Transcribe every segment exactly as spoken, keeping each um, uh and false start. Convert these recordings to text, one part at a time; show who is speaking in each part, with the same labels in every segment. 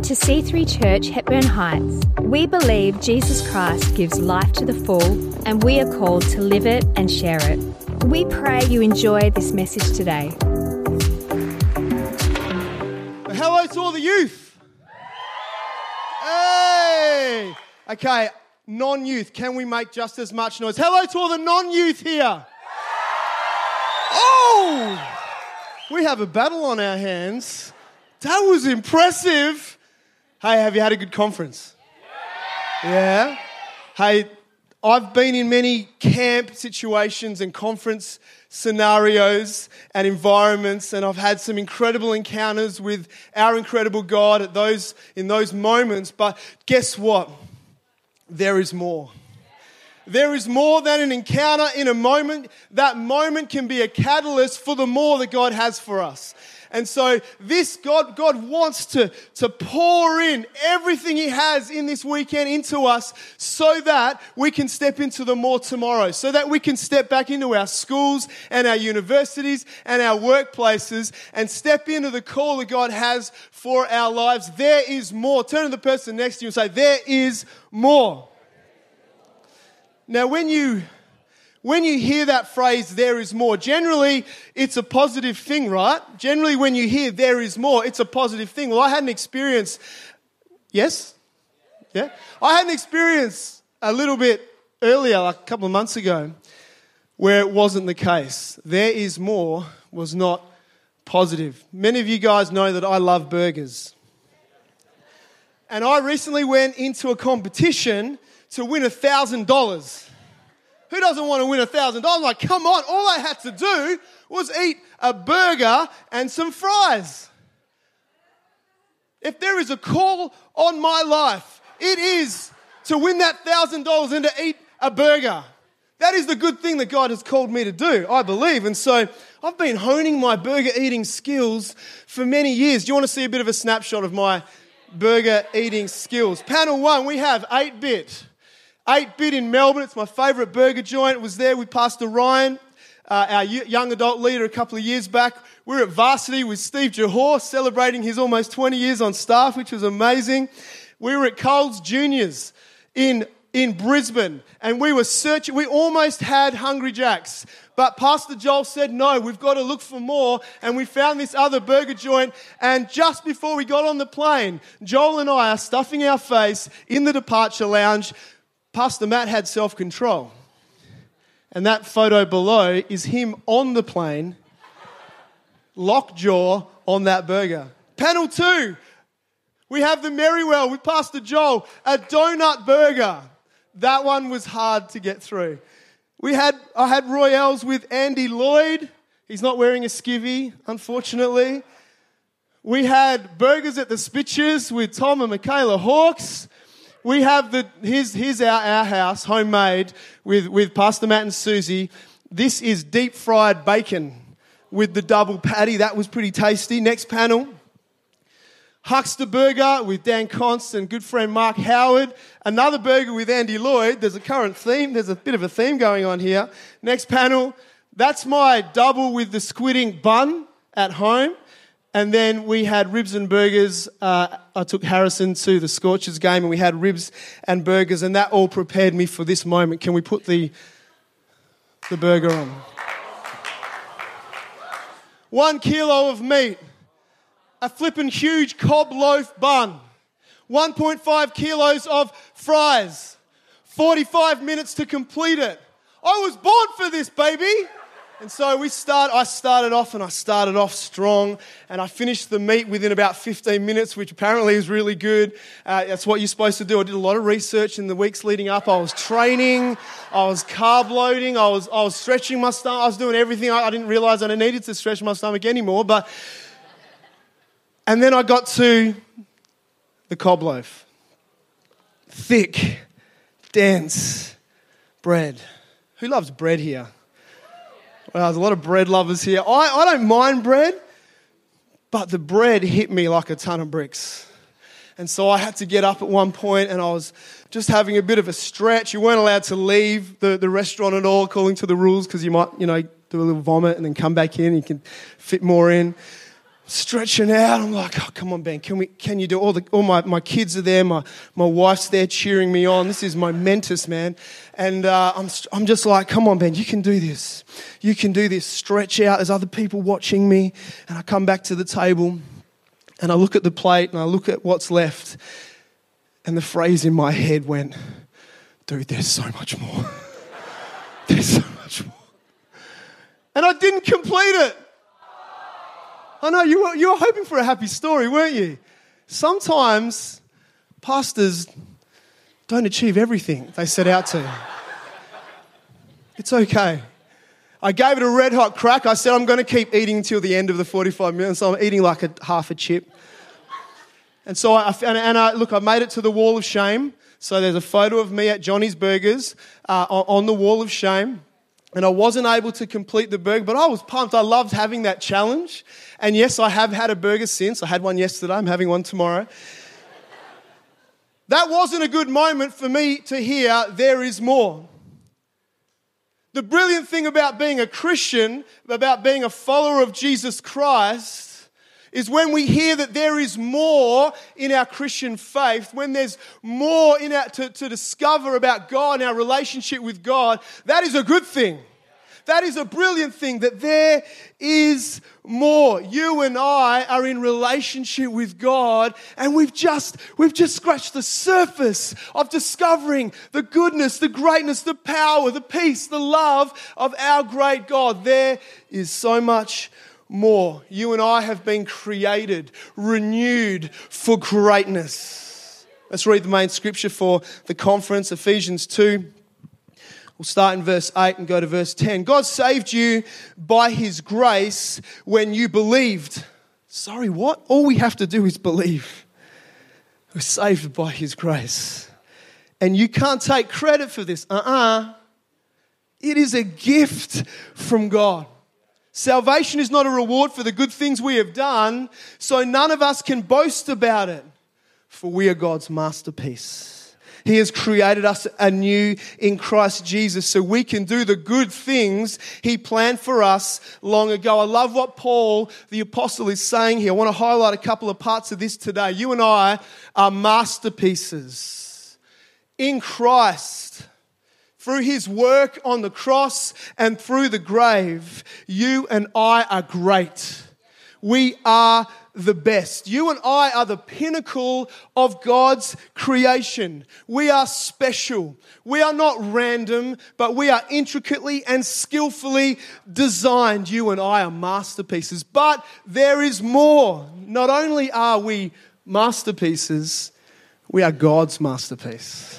Speaker 1: to C three Church, Hepburn Heights. We believe Jesus Christ gives life to the full, and we are called to live it and share it. We pray you enjoy this message today.
Speaker 2: Hello to all the youth. Hey! Okay, non-youth, can we make just as much noise? Hello to all the non-youth here. Oh! We have a battle on our hands. That was impressive. Hey, have you had a good conference? Yeah? Hey, I've been in many camp situations and conference scenarios and environments, and I've had some incredible encounters with our incredible God at those in those moments. But guess what? There is more. There is more than an encounter in a moment. That moment can be a catalyst for the more that God has for us. And so this God, God wants to, to pour in everything He has in this weekend into us so that we can step into the more tomorrow, so that we can step back into our schools and our universities and our workplaces and step into the call that God has for our lives. There is more. Turn to the person next to you and say, there is more. Now, when you when you hear that phrase, there is more, generally it's a positive thing, right? Generally when you hear there is more, it's a positive thing. Well, I had an experience, yes? Yeah? I had an experience a little bit earlier, like a couple of months ago, where it wasn't the case. There is more was not positive. Many of you guys know that I love burgers. And I recently went into a competition to win one thousand dollars. Who doesn't want to win one thousand dollars? I'm like, come on, all I had to do was eat a burger and some fries. If there is a call on my life, it is to win that one thousand dollars and to eat a burger. That is the good thing that God has called me to do, I believe. And so I've been honing my burger eating skills for many years. Do you want to see a bit of a snapshot of my burger eating skills? Panel one, we have eight bit. eight bit in Melbourne, it's my favourite burger joint. It was there with Pastor Ryan, uh, our young adult leader a couple of years back. We were at Varsity with Steve Johor, celebrating his almost twenty years on staff, which was amazing. We were at Coles Juniors in, in Brisbane, and we were searching. We almost had Hungry Jacks, but Pastor Joel said, no, we've got to look for more, and we found this other burger joint, and just before we got on the plane, Joel and I are stuffing our face in the departure lounge. Pastor Matt had self-control. And that photo below is him on the plane, lockjaw on that burger. Panel two, we have the Merrywell with Pastor Joel, a donut burger. That one was hard to get through. We had I had Royales with Andy Lloyd. He's not wearing a skivvy, unfortunately. We had burgers at the Spitches with Tom and Michaela Hawkes. We have the, here's, here's our, our house, homemade, with, with Pastor Matt and Susie. This is deep fried bacon with the double patty. That was pretty tasty. Next panel. Huckster Burger with Dan Const and good friend Mark Howard. Another burger with Andy Lloyd. There's a current theme. There's a bit of a theme going on here. Next panel. That's my double with the squidding bun at home. And then we had ribs and burgers. Uh, I took Harrison to the Scorchers game and we had ribs and burgers, and that all prepared me for this moment. Can we put the, the burger on? One kilo of meat, a flippin' huge cob loaf bun, one point five kilos of fries, forty-five minutes to complete it. I was born for this, baby. And so we start. I started off and I started off strong, and I finished the meat within about fifteen minutes, which apparently is really good. Uh, that's what you're supposed to do. I did a lot of research in the weeks leading up. I was training, I was carb loading, I was I was stretching my stomach, I was doing everything. I, I didn't realise I needed to stretch my stomach anymore. But and then I got to the cob loaf, thick, dense bread. Who loves bread here? Well, there's a lot of bread lovers here. I, I don't mind bread, but the bread hit me like a ton of bricks. And so I had to get up at one point, and I was just having a bit of a stretch. You weren't allowed to leave the, the restaurant at all, according to the rules, because you might, you know, do a little vomit and then come back in. You can fit more in. Stretching out. I'm like, oh, come on, Ben, can we? Can you do all the? All my, my kids are there. My my wife's there cheering me on. This is momentous, man. And uh, I'm I'm just like, come on, Ben, you can do this. You can do this. Stretch out. There's other people watching me. And I come back to the table, and I look at the plate, and I look at what's left, and the phrase in my head went, dude, there's so much more. There's so much more. And I didn't complete it. I know, you were, you were hoping for a happy story, weren't you? Sometimes pastors don't achieve everything they set out to. It's okay. I gave it a red hot crack. I said I'm going to keep eating until the end of the forty-five minutes. So I'm eating like a half a chip. And so I, and, and I, look, I made it to the wall of shame. So there's a photo of me at Johnny's Burgers uh, on the wall of shame. And I wasn't able to complete the burger, but I was pumped. I loved having that challenge. And yes, I have had a burger since. I had one yesterday. I'm having one tomorrow. That wasn't a good moment for me to hear there is more. The brilliant thing about being a Christian, about being a follower of Jesus Christ, is when we hear that there is more in our Christian faith, when there's more in our, to, to discover about God and our relationship with God, that is a good thing. That is a brilliant thing, that there is more. You and I are in relationship with God, and we've just, we've just scratched the surface of discovering the goodness, the greatness, the power, the peace, the love of our great God. There is so much more. You and I have been created, renewed for greatness. Let's read the main scripture for the conference, Ephesians two. We'll start in verse eight and go to verse ten. God saved you by His grace when you believed. Sorry, what? All we have to do is believe. We're saved by His grace. And you can't take credit for this. Uh-uh. It is a gift from God. Salvation is not a reward for the good things we have done, so none of us can boast about it, for we are God's masterpiece. He has created us anew in Christ Jesus so we can do the good things He planned for us long ago. I love what Paul, the apostle, is saying here. I want to highlight a couple of parts of this today. You and I are masterpieces in Christ. Through His work on the cross and through the grave, you and I are great. We are the best. You and I are the pinnacle of God's creation. We are special. We are not random, but we are intricately and skillfully designed. You and I are masterpieces. But there is more. Not only are we masterpieces, we are God's masterpiece.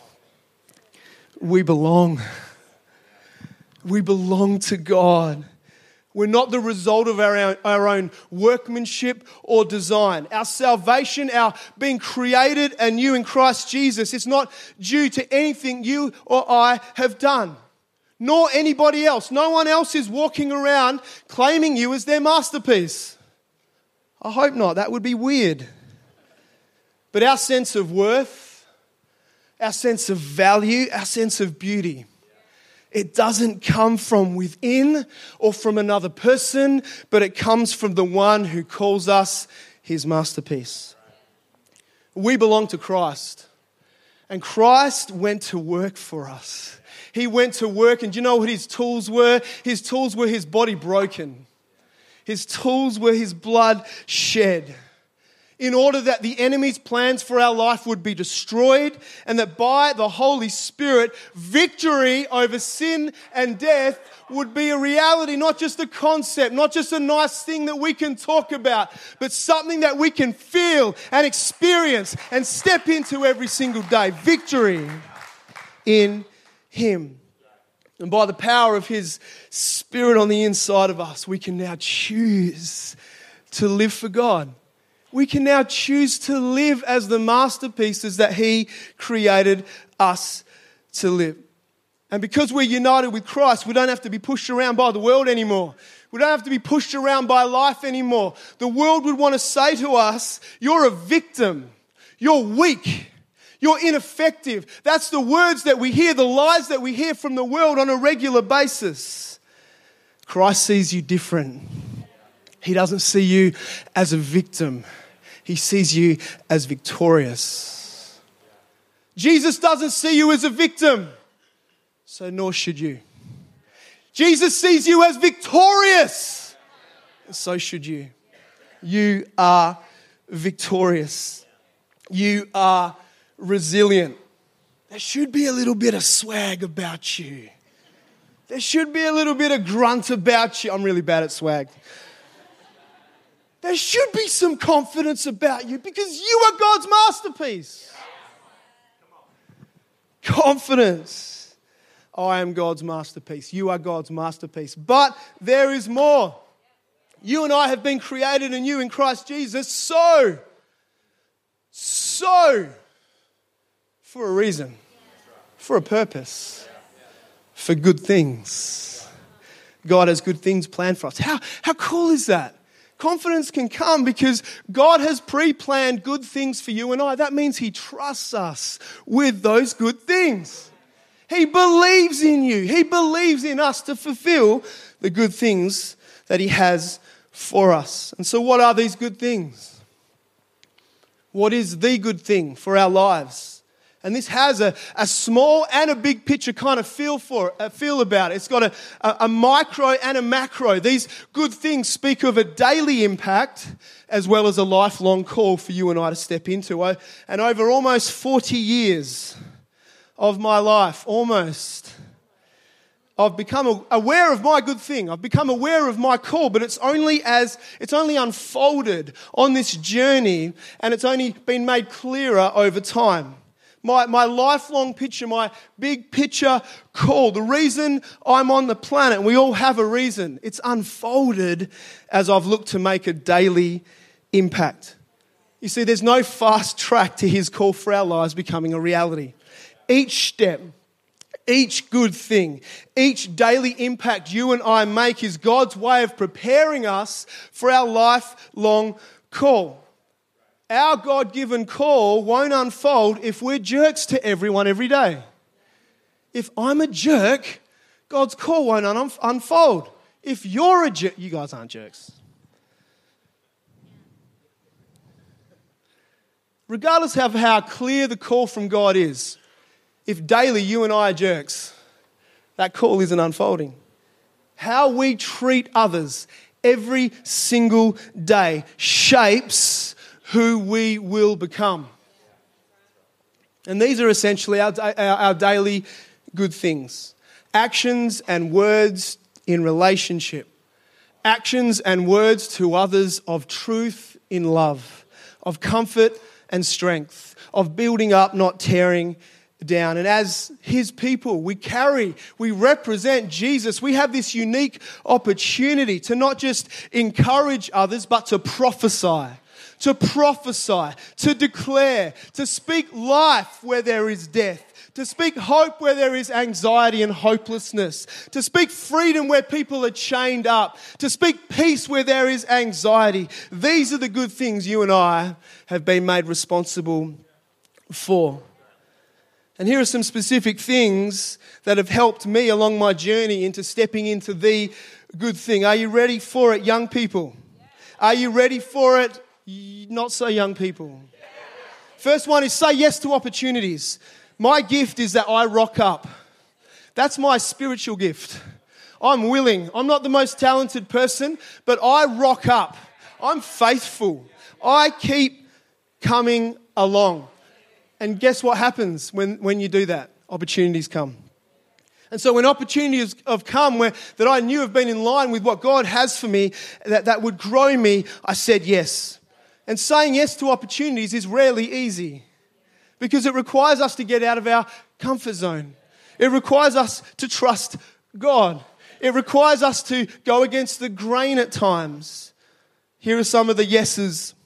Speaker 2: We belong. We belong to God. We're not the result of our own, our own workmanship or design. Our salvation, our being created anew in Christ Jesus, is not due to anything you or I have done, nor anybody else. No one else is walking around claiming you as their masterpiece. I hope not. That would be weird. But our sense of worth, our sense of value, our sense of beauty, it doesn't come from within or from another person, but it comes from the one who calls us His masterpiece. We belong to Christ, and Christ went to work for us. He went to work, and do you know what His tools were? His tools were His body broken. His tools were His blood shed, in order that the enemy's plans for our life would be destroyed, and that by the Holy Spirit, victory over sin and death would be a reality, not just a concept, not just a nice thing that we can talk about, but something that we can feel and experience and step into every single day. Victory in Him. And by the power of His Spirit on the inside of us, we can now choose to live for God. We can now choose to live as the masterpieces that He created us to live. And because we're united with Christ, we don't have to be pushed around by the world anymore. We don't have to be pushed around by life anymore. The world would want to say to us, you're a victim. You're weak. You're ineffective. That's the words that we hear, the lies that we hear from the world on a regular basis. Christ sees you different. He doesn't see you as a victim. He sees you as victorious. Jesus doesn't see you as a victim, so nor should you. Jesus sees you as victorious, and so should you. You are victorious. You are resilient. There should be a little bit of swag about you. There should be a little bit of grunt about you. I'm really bad at swag. There should be some confidence about you because you are God's masterpiece. Confidence. I am God's masterpiece. You are God's masterpiece. But there is more. You and I have been created anew in Christ Jesus so, so, for a reason, for a purpose, for good things. God has good things planned for us. How, how cool is that? Confidence can come because God has pre-planned good things for you and I. That means He trusts us with those good things. He believes in you. He believes in us to fulfill the good things that He has for us. And so what are these good things? What is the good thing for our lives? And this has a, a small and a big picture kind of feel for a feel about it. It's got a, a, a micro and a macro. These good things speak of a daily impact as well as a lifelong call for you and I to step into. And over almost forty years of my life, almost, I've become aware of my good thing. I've become aware of my call, but it's only as it's only unfolded on this journey, and it's only been made clearer over time. My, my lifelong picture, my big picture call, the reason I'm on the planet, and we all have a reason, it's unfolded as I've looked to make a daily impact. You see, there's no fast track to His call for our lives becoming a reality. Each step, each good thing, each daily impact you and I make is God's way of preparing us for our lifelong call. Our God-given call won't unfold if we're jerks to everyone every day. If I'm a jerk, God's call won't un- unfold. If you're a jerk, you guys aren't jerks. Regardless of how clear the call from God is, if daily you and I are jerks, that call isn't unfolding. How we treat others every single day shapes who we will become. And these are essentially our, our, our daily good things. Actions and words in relationship. Actions and words to others of truth in love. Of comfort and strength. Of building up, not tearing down. And as His people, we carry, we represent Jesus. We have this unique opportunity to not just encourage others, but to prophesy. To prophesy, to declare, to speak life where there is death, to speak hope where there is anxiety and hopelessness, to speak freedom where people are chained up, to speak peace where there is anxiety. These are the good things you and I have been made responsible for. And here are some specific things that have helped me along my journey into stepping into the good thing. Are you ready for it, young people? Are you ready for it? Not so young people. First one is say yes to opportunities. My gift is that I rock up. That's my spiritual gift. I'm willing. I'm not the most talented person, but I rock up. I'm faithful. I keep coming along. And guess what happens when, when you do that? Opportunities come. And so when opportunities have come where that I knew have been in line with what God has for me, that, that would grow me, I said yes. And saying yes to opportunities is rarely easy because it requires us to get out of our comfort zone. It requires us to trust God. It requires us to go against the grain at times. Here are some of the yeses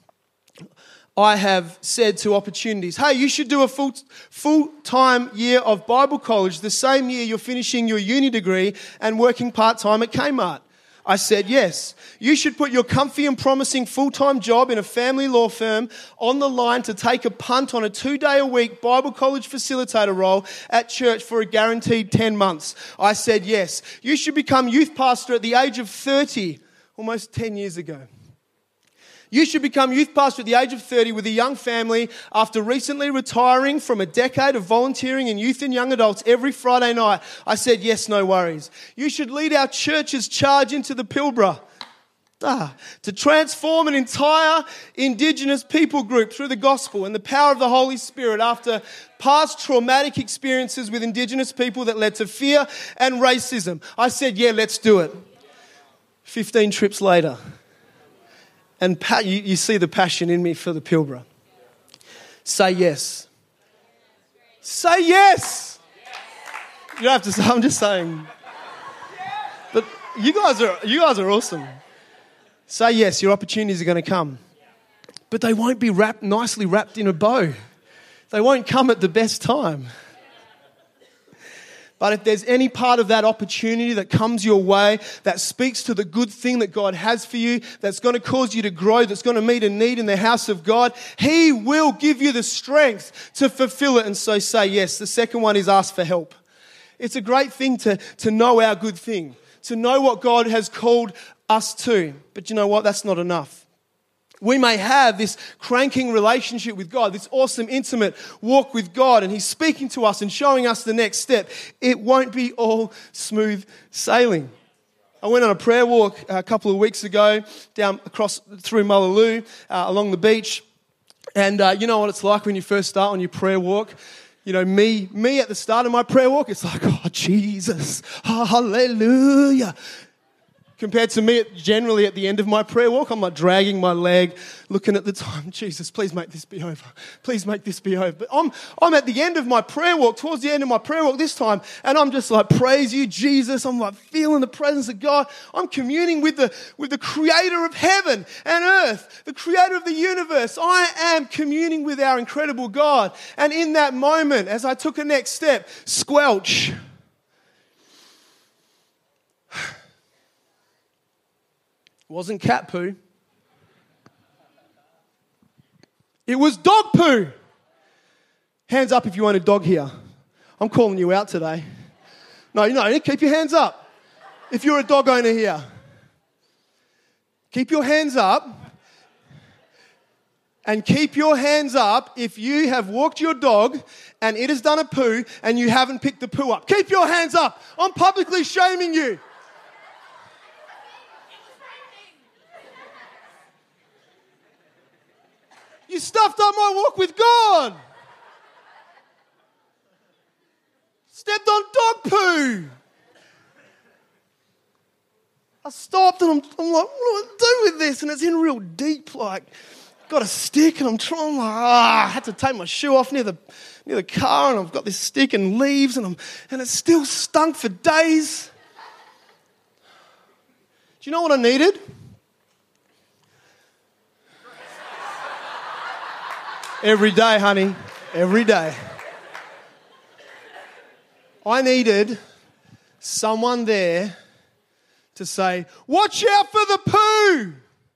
Speaker 2: I have said to opportunities. Hey, you should do a full, full-time year of Bible college the same year you're finishing your uni degree and working part-time at Kmart. I said yes. You should put your comfy and promising full-time job in a family law firm on the line to take a punt on a two-day-a-week Bible college facilitator role at church for a guaranteed ten months. I said yes. You should become youth pastor at the age of thirty almost ten years ago. You should become youth pastor at the age of thirty with a young family after recently retiring from a decade of volunteering in youth and young adults every Friday night. I said, yes, no worries. You should lead our church's charge into the Pilbara ah, to transform an entire Indigenous people group through the gospel and the power of the Holy Spirit after past traumatic experiences with Indigenous people that led to fear and racism. I said, yeah, let's do it. fifteen trips later. And pa- you, you see the passion in me for the Pilbara. Say yes. Say yes. You don't have to say, I'm just saying. But you guys are you guys are awesome. Say yes, your opportunities are going to come. But they won't be wrapped nicely wrapped in a bow. They won't come at the best time. But if there's any part of that opportunity that comes your way, that speaks to the good thing that God has for you, that's going to cause you to grow, that's going to meet a need in the house of God, He will give you the strength to fulfill it. And so say yes. The second one is ask for help. It's a great thing to, to know our good thing, to know what God has called us to. But you know what? That's not enough. We may have this cranking relationship with God, this awesome, intimate walk with God, and He's speaking to us and showing us the next step. It won't be all smooth sailing. I went on a prayer walk a couple of weeks ago down across through Mullaloo uh, along the beach, and uh, you know what it's like when you first start on your prayer walk. You know, me, me at the start of my prayer walk, it's like, oh, Jesus, oh, hallelujah. Compared to me, generally at the end of my prayer walk, I'm like dragging my leg, looking at the time. Jesus, please make this be over. Please make this be over. But I'm, I'm at the end of my prayer walk, towards the end of my prayer walk this time, and I'm just like, praise you, Jesus. I'm like feeling the presence of God. I'm communing with the, with the creator of heaven and earth, the creator of the universe. I am communing with our incredible God. And in that moment, as I took a next step, squelch. It wasn't cat poo. It was dog poo. Hands up if you own a dog here. I'm calling you out today. No, no, keep your hands up. If you're a dog owner here, keep your hands up. And keep your hands up if you have walked your dog and it has done a poo and you haven't picked the poo up. Keep your hands up. I'm publicly shaming you. You stuffed up my walk with God. Stepped on dog poo. I stopped and I'm, I'm like, what do I do with this? And it's in real deep, like, got a stick and I'm trying, like, ah, I had to take my shoe off near the near the car and I've got this stick and leaves and I'm and it still stunk for days. Do you know what I needed? Every day, honey. Every day. I needed someone there to say, watch out for the poo.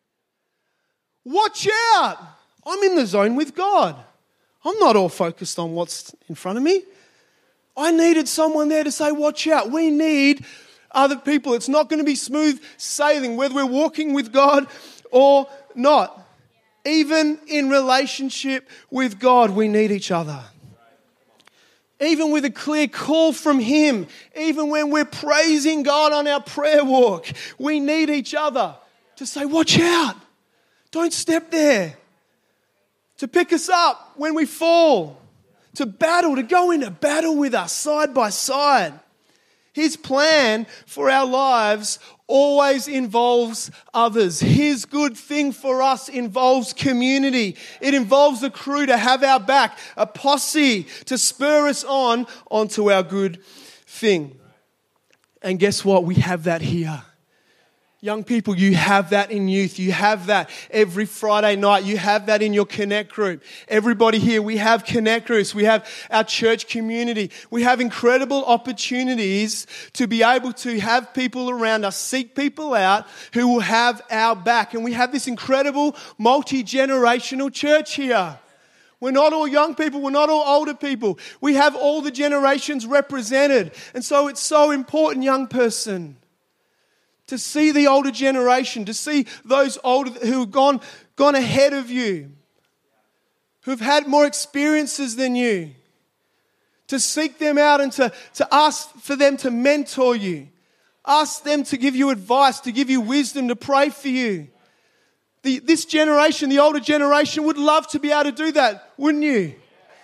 Speaker 2: Watch out. I'm in the zone with God. I'm not all focused on what's in front of me. I needed someone there to say, watch out. We need other people. It's not going to be smooth sailing, whether we're walking with God or not. Even in relationship with God, we need each other. Even with a clear call from Him, even when we're praising God on our prayer walk, we need each other to say, watch out, don't step there. To pick us up when we fall, to battle, to go into battle with us side by side. His plan for our lives always involves others. His good thing for us involves community. It involves a crew to have our back, a posse to spur us on onto our good thing. And guess what? We have that here. Young people, you have that in youth. You have that every Friday night. You have that in your Connect group. Everybody here, we have Connect groups. We have our church community. We have incredible opportunities to be able to have people around us, seek people out who will have our back. And we have this incredible multi-generational church here. We're not all young people. We're not all older people. We have all the generations represented. And so it's so important, young person, To see the older generation, to see those older who have gone, gone ahead of you, who've had more experiences than you, to seek them out and to, to ask for them to mentor you, ask them to give you advice, to give you wisdom, to pray for you. The, this generation, the older generation, would love to be able to do that, wouldn't you?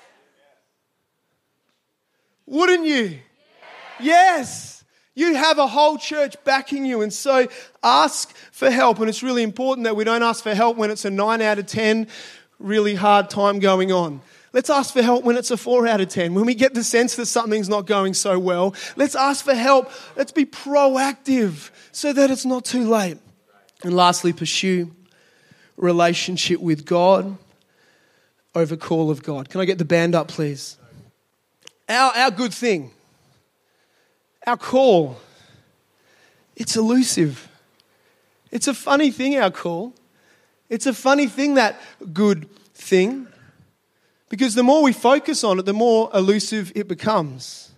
Speaker 2: Wouldn't you? Yes. You have a whole church backing you, and so ask for help. And it's really important that we don't ask for help when it's a nine out of ten, really hard time going on. Let's ask for help when it's a four out of ten. When we get the sense that something's not going so well, let's ask for help. Let's be proactive so that it's not too late. And lastly, pursue relationship with God over call of God. Can I get the band up, please? Our, our good thing, our call, it's elusive. It's a funny thing, our call. It's a funny thing, that good thing. Because the more we focus on it, the more elusive it becomes.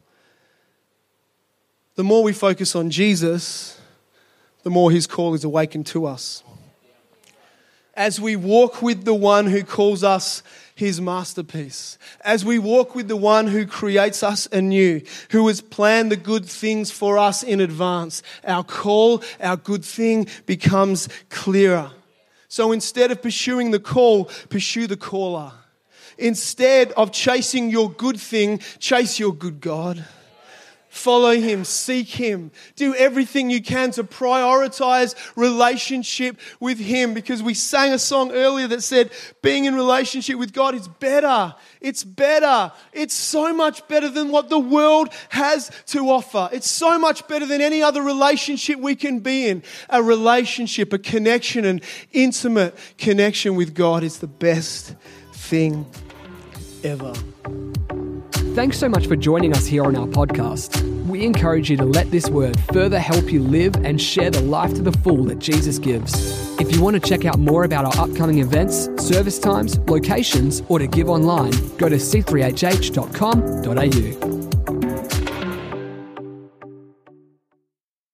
Speaker 2: The more we focus on Jesus, the more his call is awakened to us. As we walk with the one who calls us his masterpiece, as we walk with the one who creates us anew, who has planned the good things for us in advance, our call, our good thing becomes clearer. So instead of pursuing the call, pursue the caller. Instead of chasing your good thing, chase your good God. Follow him, seek him. Do everything you can to prioritize relationship with him, because we sang a song earlier that said being in relationship with God is better. It's better. It's so much better than what the world has to offer. It's so much better than any other relationship we can be in. A relationship, a connection, an intimate connection with God is the best thing ever.
Speaker 3: Thanks so much for joining us here on our podcast. We encourage you to let this word further help you live and share the life to the full that Jesus gives. If you want to check out more about our upcoming events, service times, locations, or to give online, go to c three h h dot com dot a u.